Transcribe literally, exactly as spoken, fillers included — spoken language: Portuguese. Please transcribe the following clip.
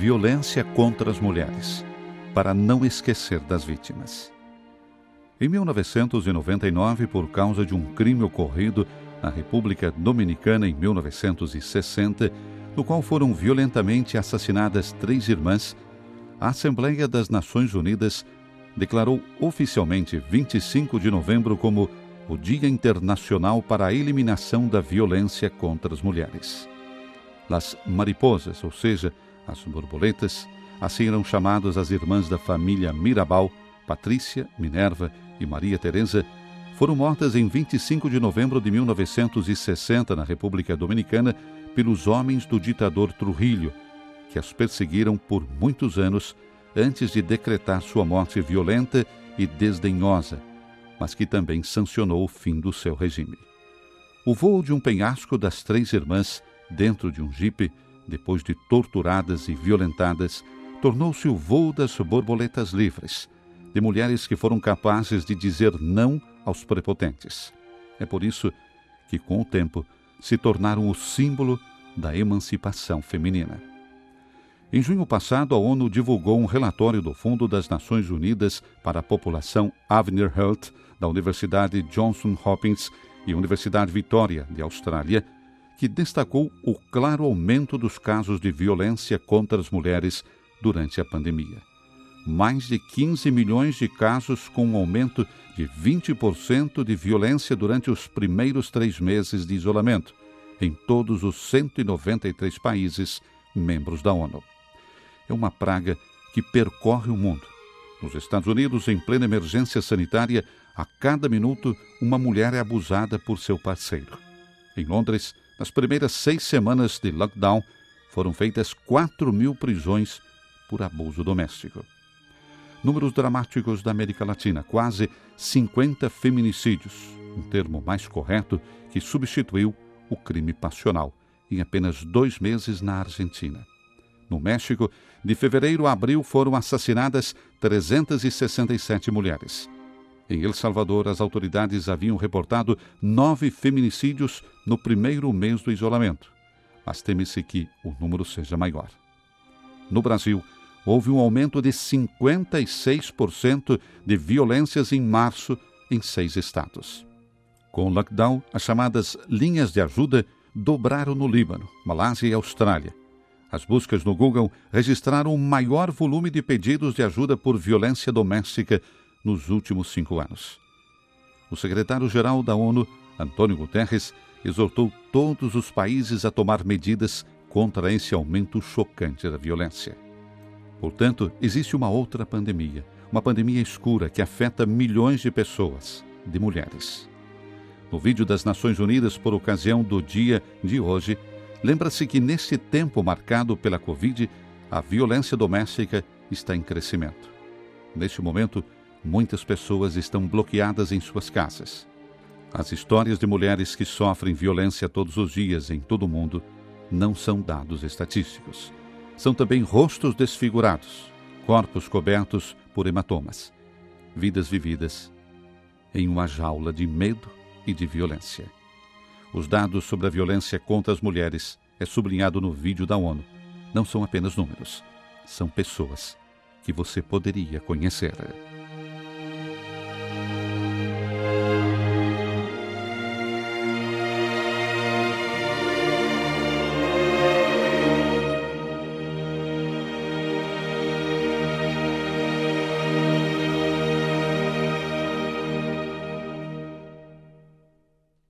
violência contra as mulheres, para não esquecer das vítimas. Em mil novecentos e noventa e nove, por causa de um crime ocorrido na República Dominicana em mil novecentos e sessenta, no qual foram violentamente assassinadas três irmãs, a Assembleia das Nações Unidas declarou oficialmente vinte e cinco de novembro como o Dia Internacional para a Eliminação da Violência contra as Mulheres. Las Mariposas, ou seja, as borboletas, assim eram chamadas as irmãs da família Mirabal, Patrícia, Minerva e Maria Teresa, foram mortas em vinte e cinco de novembro de mil novecentos e sessenta na República Dominicana pelos homens do ditador Trujillo, que as perseguiram por muitos anos antes de decretar sua morte violenta e desdenhosa, mas que também sancionou o fim do seu regime. O voo de um penhasco das três irmãs dentro de um jipe, depois de torturadas e violentadas, tornou-se o voo das borboletas livres, de mulheres que foram capazes de dizer não aos prepotentes. É por isso que, com o tempo, se tornaram o símbolo da emancipação feminina. Em junho passado, a ONU divulgou um relatório do Fundo das Nações Unidas para a População Avenir Health, da Universidade Johns Hopkins e Universidade Vitória, de Austrália, que destacou o claro aumento dos casos de violência contra as mulheres durante a pandemia. Mais de quinze milhões de casos, com um aumento de vinte por cento de violência durante os primeiros três meses de isolamento, em todos os cento e noventa e três países membros da ONU. É uma praga que percorre o mundo. Nos Estados Unidos, em plena emergência sanitária, a cada minuto uma mulher é abusada por seu parceiro. Em Londres, nas primeiras seis semanas de lockdown, foram feitas quatro mil prisões por abuso doméstico. Números dramáticos da América Latina, quase cinquenta feminicídios, um termo mais correto que substituiu o crime passional, em apenas dois meses na Argentina. No México, de fevereiro a abril foram assassinadas trezentas e sessenta e sete mulheres. Em El Salvador, as autoridades haviam reportado nove feminicídios no primeiro mês do isolamento, mas teme-se que o número seja maior. No Brasil, houve um aumento de cinquenta e seis por cento de violências em março em seis estados. Com o lockdown, as chamadas linhas de ajuda dobraram no Líbano, Malásia e Austrália. As buscas no Google registraram o maior volume de pedidos de ajuda por violência doméstica nos últimos cinco anos. O secretário-geral da ONU, Antônio Guterres, exortou todos os países a tomar medidas contra esse aumento chocante da violência. Portanto, existe uma outra pandemia, uma pandemia escura que afeta milhões de pessoas, de mulheres. No vídeo das Nações Unidas por ocasião do dia de hoje, lembra-se que neste tempo marcado pela Covid, a violência doméstica está em crescimento. Neste momento, muitas pessoas estão bloqueadas em suas casas. As histórias de mulheres que sofrem violência todos os dias em todo o mundo não são dados estatísticos. São também rostos desfigurados, corpos cobertos por hematomas, vidas vividas em uma jaula de medo e de violência. Os dados sobre a violência contra as mulheres, é sublinhado no vídeo da ONU, não são apenas números, são pessoas que você poderia conhecer.